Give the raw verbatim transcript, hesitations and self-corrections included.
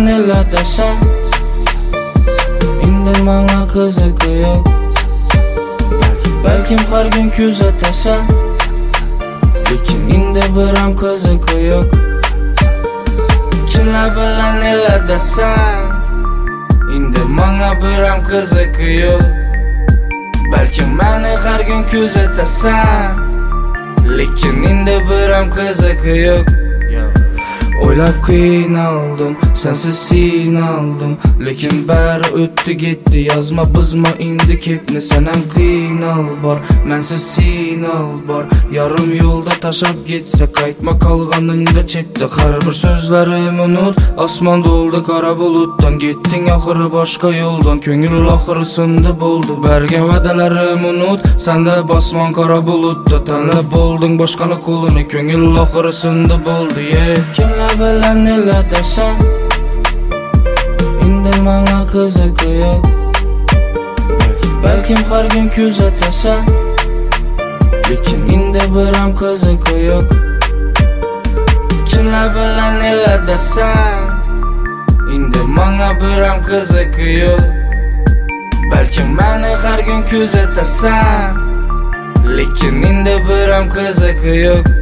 nelar desam, endi menga qiziqi yo'q. Balkim har kun kuzatasan, lekin endi bir ham qiziqi yo'q. Kimlar bilan nelar desam, endi menga bir ham qiziqi yo'q. Balkim meni har kun kuzatasan, lekin endi bir ham qiziqi yo'q. O'ylab qiynaldim, sensiz sinaldim, lekin bari o'tdi ketdi. Yozma buzma endi kepni, sen ham qiynal bor, mensiz sinal bor. Yarim yo'lda tashab ketsa, qaytma qolganingda chetda. Har bir so'zlarim unut, osmon to'ldi qora bulutdan. Ketding oxiri boshqa yo'ldan, ko'ngil oxirisida bo'ldi. Bergan va'dalarim unut, senda bosmon qora bulutda. Tanlab bo'lding boshqani qo'lini, ko'ngil oxirisida bo'ldi. Kimlar bilan nelar desam, endi menga qiziqi yo'q. Balkim har kun kuzatasan, lekin endi bir ham qiziqi yo'q. Kimlar bilan nelar desam, endi menga bir ham qiziqi yo'q. Balkim meni har kun kuzatasan, lekin endi bir ham qiziqi yo'q.